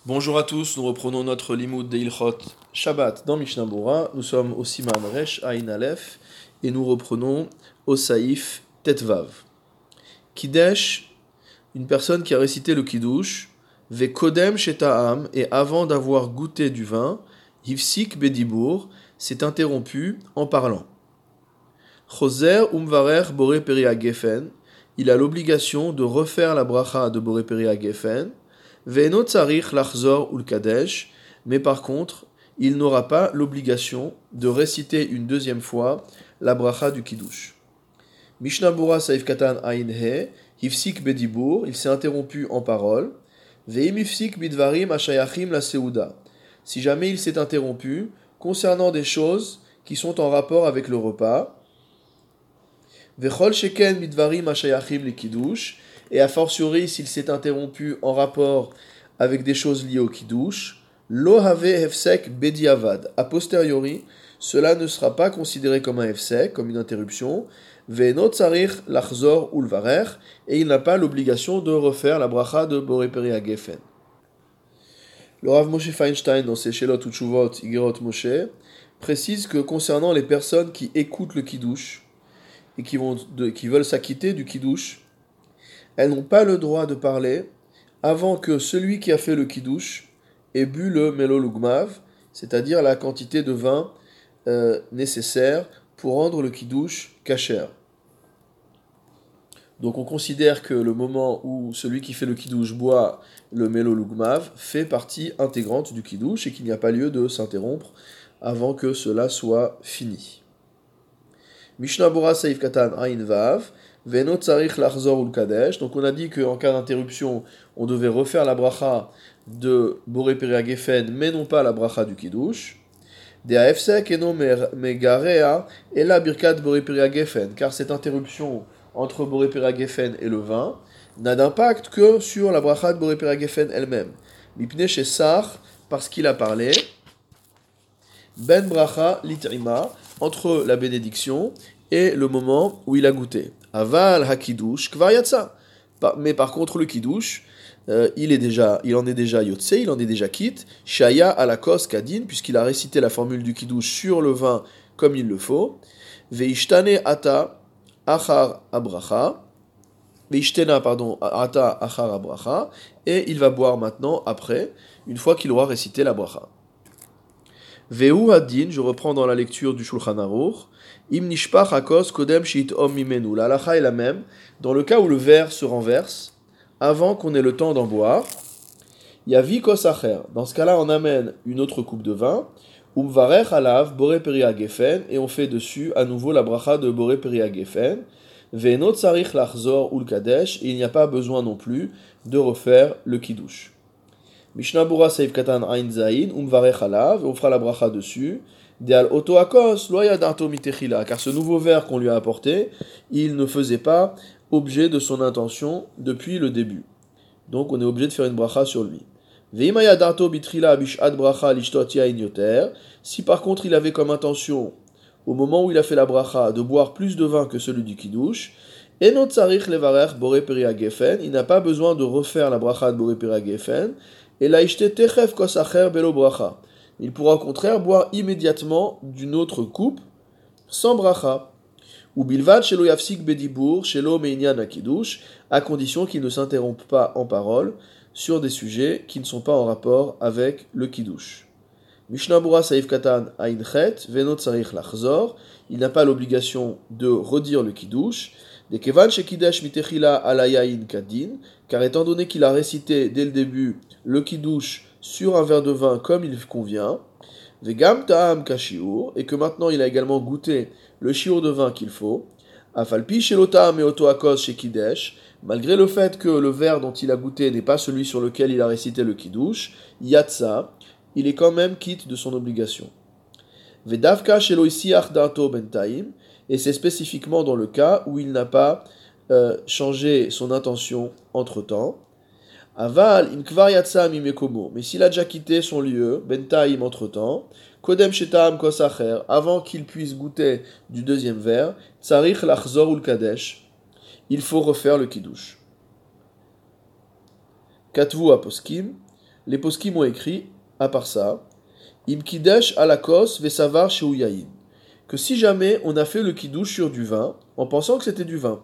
Bonjour à tous, nous reprenons notre limoud de Ilchot Shabbat dans Mishnah Bora. Nous sommes au Siman Resh Ayin Aleph et nous reprenons au Saïf Tetvav. Kidesh, une personne qui a récité le Kiddush, Ve Kodem Sheta'am, et avant d'avoir goûté du vin, Hifsik Bedibour, s'est interrompu en parlant. Choser Umvarer Boré Peri Gefen, il a l'obligation de refaire la bracha de Boré Peri Gefen. Ve'eno tzarich lachzor ul kadesh, mais par contre, il n'aura pas l'obligation de réciter une deuxième fois la bracha du kiddush. Mishnah Bura Saif Katan Ain He, Hifsik Bedibour, il s'est interrompu en parole. Ve'im Hifsik Bidvarim Ashayachim la Seuda. Si jamais il s'est interrompu concernant des choses qui sont en rapport avec le repas. Ve'chol Sheken Bidvarim Ashayachim le kiddush. Et a fortiori s'il s'est interrompu en rapport avec des choses liées au kiddush, lo have hefsek bediavad. A posteriori, cela ne sera pas considéré comme un hefsek, comme une interruption, ve'eno tzarich lachzor ulvarer, et il n'a pas l'obligation de refaire la bracha de Boré Peri Gefen. Le Rav Moshe Feinstein, dans ses Shelot Utshuvot Iggerot Moshe, précise que concernant les personnes qui écoutent le kiddush et qui veulent s'acquitter du kiddush, elles n'ont pas le droit de parler avant que celui qui a fait le kiddush ait bu le melolugmav, c'est-à-dire la quantité de vin nécessaire pour rendre le kiddush kasher. Donc on considère que le moment où celui qui fait le kiddush boit le melolugmav fait partie intégrante du kiddush et qu'il n'y a pas lieu de s'interrompre avant que cela soit fini. Mishnah Bora Saif Katan Ain Vav. Ve'eno tzarich lachzor ul kadesh. Donc on a dit qu'en cas d'interruption, on devait refaire la bracha de Boré Peri Gefen, mais non pas la bracha du kiddush. De ha'efsek eno megarea ela birkat Boré Peri Gefen, car cette interruption entre Boré Peri Gefen et le vin n'a d'impact que sur la bracha de Boré Peri Gefen elle-même. Mipne shesach, parce qu'il a parlé. Ben bracha litrima, entre la bénédiction et le moment où il a goûté. Aval hakidush kvar yatsa. Mais par contre le kiddush, il en est déjà yotse, il en est déjà quitte. Shaya alakos kadin, puisqu'il a récité la formule du kiddush sur le vin comme il le faut. Veishtane ata achar abracha. Veishtena ata achar abracha. Et il va boire maintenant après, une fois qu'il aura récité la bracha. Vehu hadin, je reprends dans la lecture du Shulchan Aruch. Im nishpach hakos kodem shit om mimenu. La halacha est la même dans le cas où le verre se renverse avant qu'on ait le temps d'en boire. Yavi kos acher. Dans ce cas-là, on amène une autre coupe de vin. Umvarech alav boré peri gefen, et on fait dessus à nouveau la bracha de boré peri gefen. Ve'eno tzarich lachzor ul kadesh, et il n'y a pas besoin non plus de refaire le kiddush. Mishnah Bura Saif Katan Ain Zain, Umvarech alav, et on fera la bracha dessus. Deal Oto Akos, Loya Darto Mitechila, car ce nouveau verre qu'on lui a apporté, il ne faisait pas objet de son intention depuis le début. Donc on est obligé de faire une bracha sur lui. Veimaya Darto Bitrila Bishad Bracha Lishtotia Inyoter, si par contre il avait comme intention, au moment où il a fait la bracha, de boire plus de vin que celui du kiddush, Eno Tzarich Levarech Boré Peri Gefen, il n'a pas besoin de refaire la bracha de Boré Peri Gefen, et la Ishte Techef Kosacher Belo Bracha. Il pourra au contraire boire immédiatement d'une autre coupe, sans bracha. Ou bilvad shelo yafsik bedibour, shelo meinyan akidush, à condition qu'il ne s'interrompe pas en parole sur des sujets qui ne sont pas en rapport avec le kiddush. Mishnah Bura Saif Katan Ain Chet, Veno Tzarich Lachzor, il n'a pas l'obligation de redire le kiddush. De kevan shekidesh mitechila alayain kadin, car étant donné qu'il a récité dès le début le kiddush sur un verre de vin comme il convient, vegam ta'am kashiur, et que maintenant il a également goûté le shiur de vin qu'il faut, afalpi shelotam et otoakos shekidesh, malgré le fait que le verre dont il a goûté n'est pas celui sur lequel il a récité le kiddush, yatsa, il est quand même quitte de son obligation. Vedavka shelo isiach dato bentaim, et c'est spécifiquement dans le cas où il n'a pas changé son intention entre-temps. Aval im kvar yatsa mimekomo, mais s'il a déjà quitté son lieu, bentaim entre-temps, kodem shetam kosacher, avant qu'il puisse goûter du deuxième verre, tsarich lachzor ul kadesh, il faut refaire le kiddush. Katvu aposkim, les poskim ont écrit, à part ça, Im kidesh alakos vesavar sheu yain, que si jamais on a fait le kiddush sur du vin, en pensant que c'était du vin,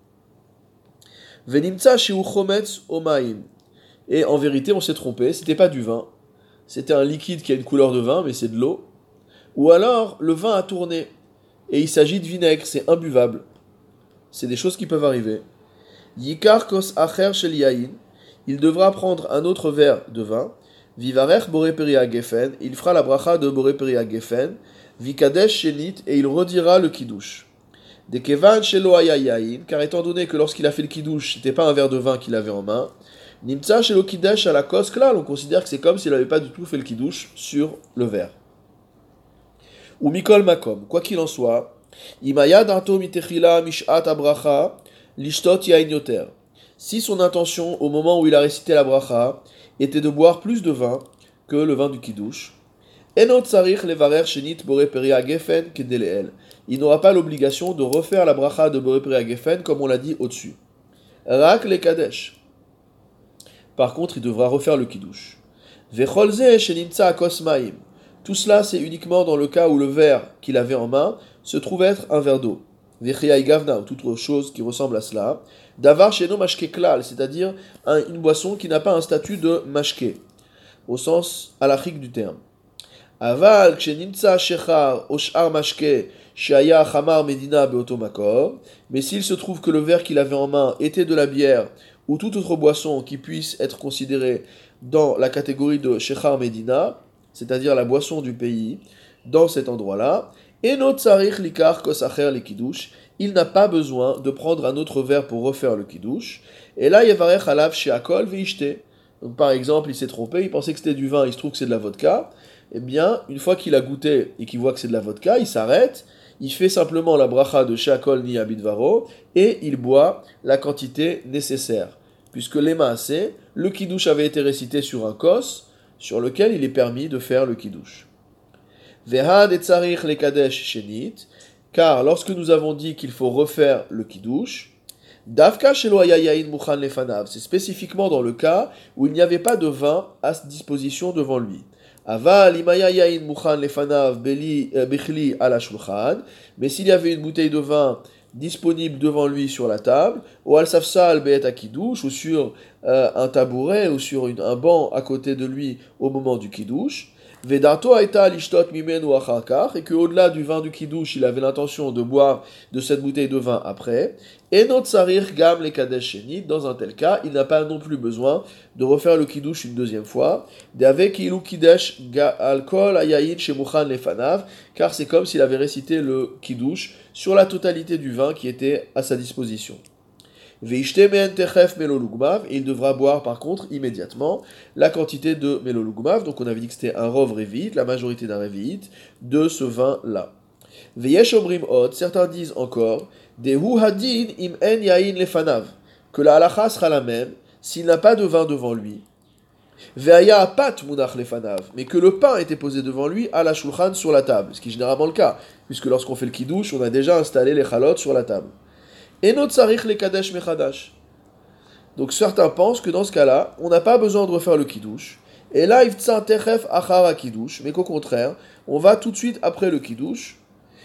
venimtsa sheu chometz omaim, et en vérité on s'est trompé, c'était pas du vin, c'était un liquide qui a une couleur de vin, mais c'est de l'eau, ou alors le vin a tourné, et il s'agit de vinaigre, c'est imbuvable. C'est des choses qui peuvent arriver. Yikar kos acher shel yain, il devra prendre un autre verre de vin, vivarech boreperi gefen, il fera la bracha de boreperi gefen, vikadesh shenit, et il redira le kiddush. De kevan shelo haya yain, car étant donné que lorsqu'il a fait le kiddush, c'était pas un verre de vin qu'il avait en main, nimtsa shelo kidesh à la kos klal, on considère que c'est comme s'il n'avait pas du tout fait le kiddush sur le verre. Ou mikol makom, quoi qu'il en soit, imaya dato mitechila mishat abracha, lishtot yain yoter. Si son intention, au moment où il a récité la bracha, était de boire plus de vin que le vin du kiddush, enot tsarich levarer shenit boré peria gefen kedeleel. Il n'aura pas l'obligation de refaire la bracha de boré peria gefen comme on l'a dit au-dessus. Rak le kadesh. Par contre, il devra refaire le kiddush. Vecholze shenimtsa kosmaim. Tout cela, c'est uniquement dans le cas où le verre qu'il avait en main se trouve être un verre d'eau. Vechriai gavna, ou toute autre chose qui ressemble à cela. Davar sheno mashke klal, c'est-à-dire une boisson qui n'a pas un statut de mashke, au sens halachique du terme. Aval kshenimtsa shechar oshar mashke shaya chamar medina beotomakor. Mais s'il se trouve que le verre qu'il avait en main était de la bière ou toute autre boisson qui puisse être considérée dans la catégorie de shechar medina, c'est-à-dire la boisson du pays, dans cet endroit-là, eno tsarich likar kosacher le kiddush, il n'a pas besoin de prendre un autre verre pour refaire le kiddush, et là, yevarech alav sheakol veishte. Donc par exemple, il s'est trompé, il pensait que c'était du vin, il se trouve que c'est de la vodka, eh bien, une fois qu'il a goûté et qu'il voit que c'est de la vodka, il s'arrête, il fait simplement la bracha de sheakol ni abidvaro, et il boit la quantité nécessaire. Puisque l'emaasé, le kiddush avait été récité sur un kos, sur lequel il est permis de faire le kiddush. Vehad et tsarich le kadesh shenit, car lorsque nous avons dit qu'il faut refaire le kiddush, davka shelo haya yain muchan lefanav, c'est spécifiquement dans le cas où il n'y avait pas de vin à disposition devant lui. Aval imaya yain muchan lefanav bechli ala shulchan, mais s'il y avait une bouteille de vin disponible devant lui sur la table, ou al safsal be'et kiddush, ou sur un tabouret, ou sur un banc à côté de lui au moment du kiddush, vedato aita lishtot mimenu acharkar, et qu'au-delà du vin du kiddush, il avait l'intention de boire de cette bouteille de vin après, enot sarir gam le kadesh shenit, dans un tel cas, il n'a pas non plus besoin de refaire le kiddush une deuxième fois, d'avec ilu kidesh alkol ayayin shemuchan lefanav, car c'est comme s'il avait récité le kiddush sur la totalité du vin qui était à sa disposition. Veishte me'en techef melolugmav, et il devra boire par contre immédiatement la quantité de melolugmav, donc on avait dit que c'était un rov révite, la majorité d'un révite, de ce vin-là. Veyesh omrim od, certains disent encore, dehu hadin im en yain lefanav, que la halacha sera la même s'il n'a pas de vin devant lui. Veaya apat munach lefanav, mais que le pain était posé devant lui à la shulchan sur la table, ce qui est généralement le cas, puisque lorsqu'on fait le kiddush, on a déjà installé les chalot sur la table. Enot sarich le kadesh mechadash. Donc certains pensent que dans ce cas-là, on n'a pas besoin de refaire le kiddush, et là, iftsa techef achara kiddush, mais qu'au contraire, on va tout de suite après le kiddush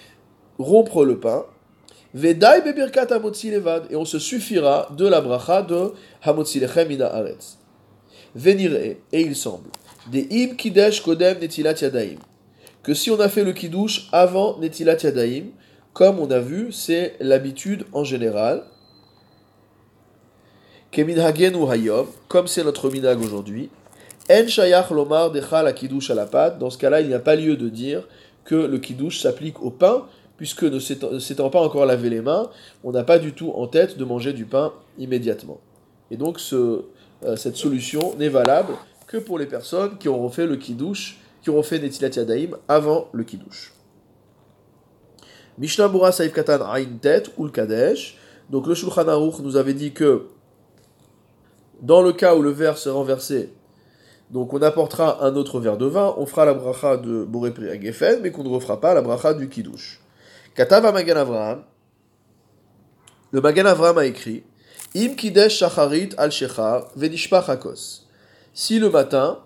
rompre le pain, vedai bebirkat hamotzi levad, et on se suffira de la bracha de hamotzi lechem mina aretz. Venire, et il semble, des im kidesh kodem netilat yadaim, que si on a fait le kiddush avant netilat yadaim, comme on a vu, c'est l'habitude en général, keminhagen ou hayom, comme c'est notre minhag aujourd'hui, en shayach lomar decha la kiddush à la pâte, dans ce cas-là, il n'y a pas lieu de dire que le kiddush s'applique au pain, puisque ne s'étant pas encore lavé les mains, on n'a pas du tout en tête de manger du pain immédiatement. Et donc cette solution n'est valable que pour les personnes qui auront fait le kiddush, qui auront fait netilat yadaim avant le kiddush. Mishnah Bura Saïf Katan Aïn Tet ou le Kadesh. Donc le Shulchan Aruch nous avait dit que dans le cas où le verre s'est renversé, donc on apportera un autre verre de vin, on fera la bracha de Boré Pri Gefen, mais qu'on ne refera pas la bracha du Kiddush. Katav Magan Avraham, le Magan Avraham a écrit Im Kidesh Shacharit al Shechar Venishpach Hakos. Si le matin,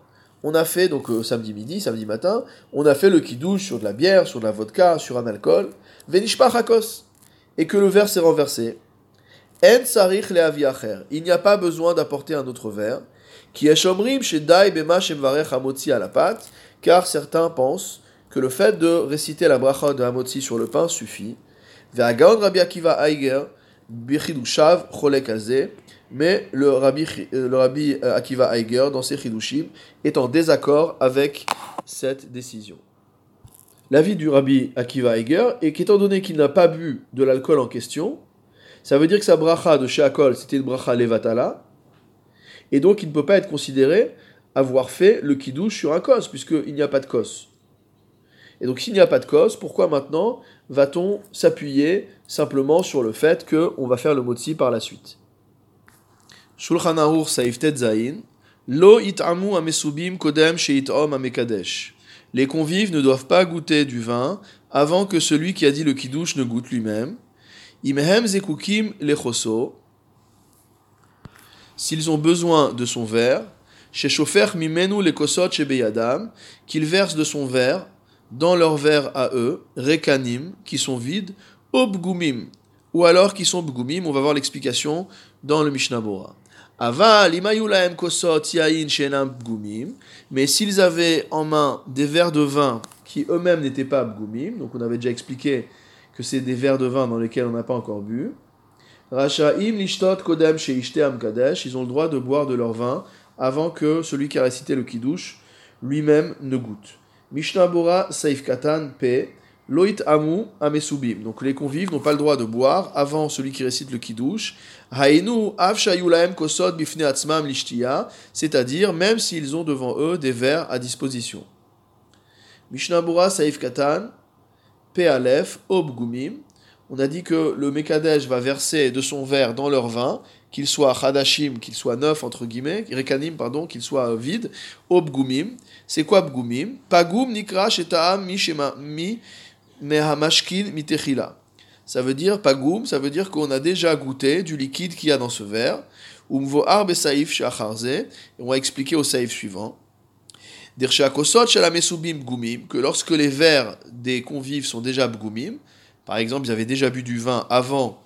on a fait, donc samedi midi, samedi matin, on a fait le kiddush sur de la bière, sur de la vodka, sur un alcool, venishpach hakos, et que le verre s'est renversé. En sarich leavi acher, il n'y a pas besoin d'apporter un autre verre, qui est shomrim shedai bema shemvarech hamotzi à la pâte, car certains pensent que le fait de réciter la bracha de hamotzi sur le pain suffit. Ve'agaon Rabbi Akiva Aiger, bichidushav cholek alze, mais le Rabbi Akiva Aiger, dans ses chidushim, est en désaccord avec cette décision. L'avis du Rabbi Akiva Aiger est qu'étant donné qu'il n'a pas bu de l'alcool en question, ça veut dire que sa bracha de Sheakol, c'était une bracha levatala, et donc il ne peut pas être considéré avoir fait le kiddush sur un kos, puisqu'il n'y a pas de kos. Et donc s'il n'y a pas de kos, pourquoi maintenant va-t-on s'appuyer simplement sur le fait qu'on va faire le motzi par la suite? Shulchan Aruch Saif Tet Zayin, Lo it'amu amesubim kodem she'itom amekadesh. Les convives ne doivent pas goûter du vin avant que celui qui a dit le kiddush ne goûte lui-même. Imhem zekukim lechoso. S'ils ont besoin de son verre, chez Shofer Mimenu les Kosot chez Beyadam, qu'ils versent de son verre dans leurs verres à eux, Rekanim, qui sont vides, Obgumim, ou alors qui sont Bgumim, on va voir l'explication dans le Mishnah Bora. Aval, Imayulaem Kosot Yain Shenam Bgumim, mais s'ils avaient en main des verres de vin qui eux-mêmes n'étaient pas Bgumim, donc on avait déjà expliqué que c'est des verres de vin dans lesquels on n'a pas encore bu, Rasha'im lishtot kodem sheishte amkadesh, ils ont le droit de boire de leur vin avant que celui qui a récité le kiddush lui-même ne goûte. Mishnah Bora Saif Katan P. Loit Amu Amesubim. Donc les convives n'ont pas le droit de boire avant celui qui récite le kiddush. Hainu Av Shayulaem Kosod Bifne Atzmam Lishtia, c'est-à-dire même s'ils ont devant eux des verres à disposition. Mishnah Bora Saif Katan P. Aleph Obgumim. On a dit que le Mekadesh va verser de son verre dans leur vin, qu'il soit Hadashim, qu'il soit neuf, entre guillemets, Rekanim, pardon, qu'il soit vide, Obgumim. C'est quoi Bgumim? Pagum Nikra Shetaam Mi Mehamashkin Mitechila. Ça veut dire, Pagum, ça veut dire qu'on a déjà goûté du liquide qu'il y a dans ce verre. Umvoar Besaif Shacharze, et on va expliquer au saïf suivant. Dirshakosot Shalamesubim Bgumim, que lorsque les verres des convives sont déjà Bgumim, par exemple, ils avaient déjà bu du vin avant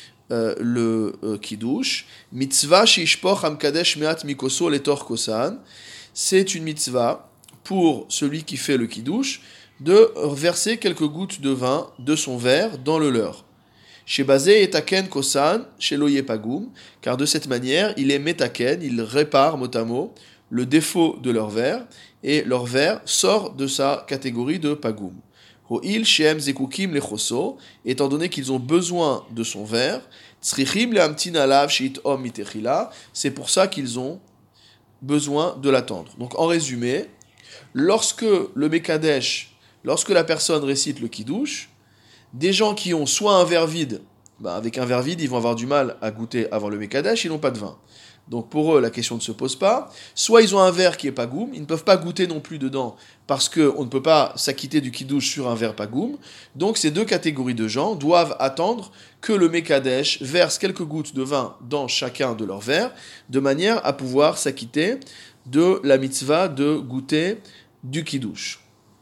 le kiddush. Mitzvah shishpoch amkadesh meat mikoso letor kosan. C'est une mitzvah pour celui qui fait le kiddush de verser quelques gouttes de vin de son verre dans le leur. Chez Bazé et Taken kosan, chez Loye pagum, car de cette manière, il est metaken, il répare mot à mot le défaut de leur verre, et leur verre sort de sa catégorie de pagum. Ho'il shehem zekukim lechoso, étant donné qu'ils ont besoin de son verre, tzrichim lehamtin alav she'itom mitechila, c'est pour ça qu'ils ont besoin de l'attendre. Donc en résumé, lorsque le Mekadesh, lorsque la personne récite le kiddush, des gens qui ont soit un verre vide, avec un verre vide, ils vont avoir du mal à goûter avant le Mekadesh, ils n'ont pas de vin. Donc pour eux, la question ne se pose pas. Soit ils ont un verre qui est pagoum, ils ne peuvent pas goûter non plus dedans parce qu'on ne peut pas s'acquitter du kiddush sur un verre pagoum. Donc ces deux catégories de gens doivent attendre que le Mekadesh verse quelques gouttes de vin dans chacun de leurs verres de manière à pouvoir s'acquitter de la mitzvah de goûter du kiddush.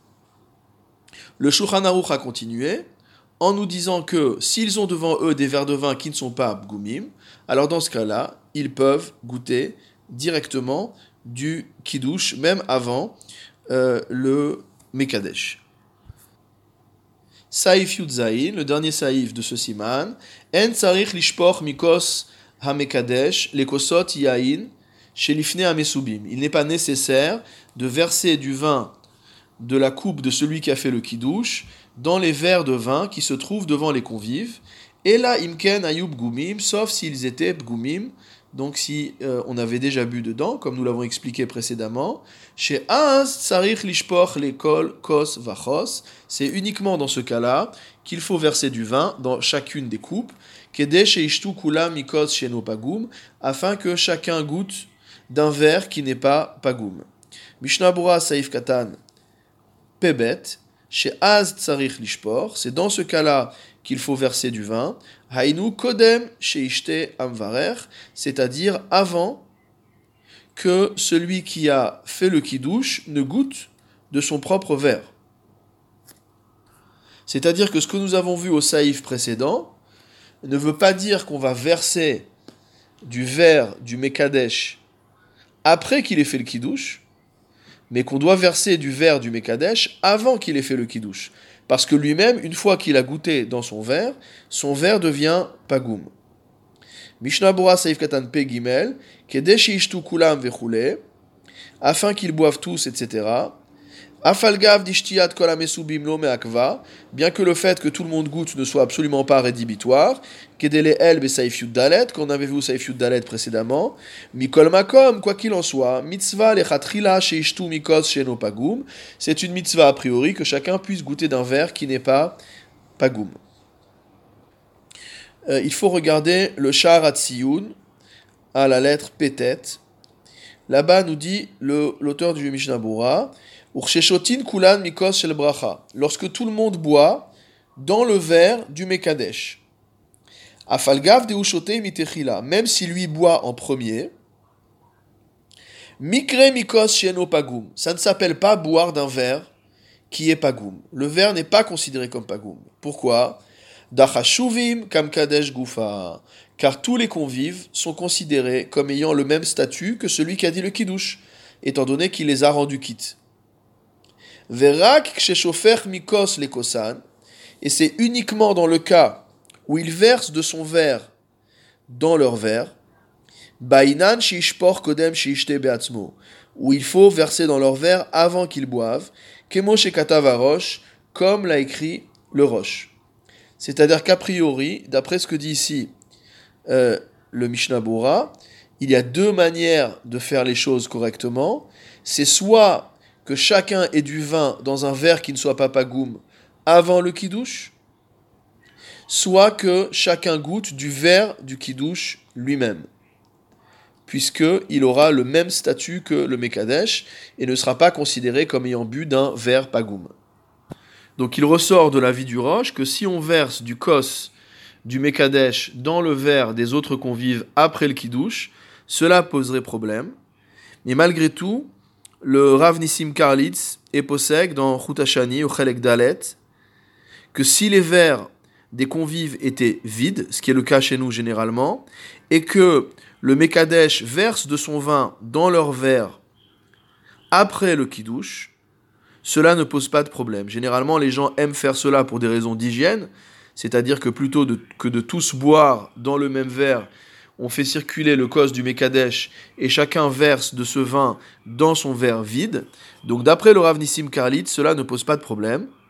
Le Shulchan Aruch a continué en nous disant que s'ils ont devant eux des verres de vin qui ne sont pas bgoumim, alors dans ce cas-là, ils peuvent goûter directement du kiddush, même avant le Mekadesh. Saïf Yudzaïn, le dernier saïf de ce siman, En tsarich lishpoch mikos ha-Mekadesh, lekosot yain, shelifne ha-Mesubim. Il n'est pas nécessaire de verser du vin de la coupe de celui qui a fait le kiddush dans les verres de vin qui se trouvent devant les convives. Et là, imken ayub gumim, sauf s'ils étaient bgumim, donc si on avait déjà bu dedans, comme nous l'avons expliqué précédemment. Chez az tsarich lishpoch lekol kos vachos, c'est uniquement dans ce cas-là qu'il faut verser du vin dans chacune des coupes, kede sheishtu kulam mikos sheno pagum, afin que chacun goûte d'un verre qui n'est pas pagum. Mishnah Bura Saif Katan Pebet, chez Az Tsarich Lishpor, c'est dans ce cas-là qu'il faut verser du vin. Hainu Kodem Sheishte Amvarer, c'est-à-dire avant que celui qui a fait le kiddush ne goûte de son propre verre. C'est-à-dire que ce que nous avons vu au saïf précédent ne veut pas dire qu'on va verser du verre du Mekadesh après qu'il ait fait le kiddush, mais qu'on doit verser du verre du Mekadesh avant qu'il ait fait le kiddush. Parce que lui-même, une fois qu'il a goûté dans son verre devient pagoum. Mishnah Bora Saïf Katan Pe Gimel, Kedeshi Ishtu Kulam Vechule, afin qu'ils boivent tous, etc. Afalgav Dishtiyat Kolamesu Bimlo Meakva, bien que le fait que tout le monde goûte ne soit absolument pas rédhibitoire, Kedele El Be Saïf Yud Dalet, qu'on avait vu au Saïf Yud Dalet précédemment, Mikol Makom, quoi qu'il en soit, Mitzvah Lechatrila Sheishtu Mikos Sheno Pagoum, c'est une mitzvah a priori que chacun puisse goûter d'un verre qui n'est pas pagoum. Il faut regarder le Sha'ar HaTziyun à la lettre Pétet. Là-bas nous dit l'auteur du Mishnah Bora, Ursheshotin kulan mikos shel bracha, lorsque tout le monde boit dans le verre du Mekadesh. Afalgav deushote mitechila, même si lui boit en premier. Mikre mikos sheno pagoum, ça ne s'appelle pas boire d'un verre qui est pagoum. Le verre n'est pas considéré comme pagoum. Pourquoi? Dachashuvim kam kadesh gufa, car tous les convives sont considérés comme ayant le même statut que celui qui a dit le kiddush, étant donné qu'il les a rendus quittes. Verak kshechofer mikos lekosan, et c'est uniquement dans le cas où ils versent de son verre dans leur verre, bainan shishpor kodem shishte beatzmo, où il faut verser dans leur verre avant qu'ils boivent, kemo shekatav harosh, comme l'a écrit le Rosh. C'est-à-dire qu'a priori, d'après ce que dit ici le Mishnah Bora, il y a deux manières de faire les choses correctement. C'est soit que chacun ait du vin dans un verre qui ne soit pas pagoum avant le kiddush, soit que chacun goûte du verre du kiddush lui-même, puisqu'il aura le même statut que le Mekadesh et ne sera pas considéré comme ayant bu d'un verre pagoum. Donc il ressort de la vie du Rosh que si on verse du kos du Mekadesh dans le verre des autres convives après le kiddush, cela poserait problème. Mais malgré tout, le Rav Nissim Karlitz est possède dans Chut HaShani, au Chelek Dalet, que si les verres des convives étaient vides, ce qui est le cas chez nous généralement, et que le Mekadesh verse de son vin dans leur verre après le kiddush, cela ne pose pas de problème. Généralement, les gens aiment faire cela pour des raisons d'hygiène, c'est-à-dire que plutôt que de tous boire dans le même verre, on fait circuler le kos du Mekadesh et chacun verse de ce vin dans son verre vide. Donc d'après le Rav Nissim Karlitz, cela ne pose pas de problème.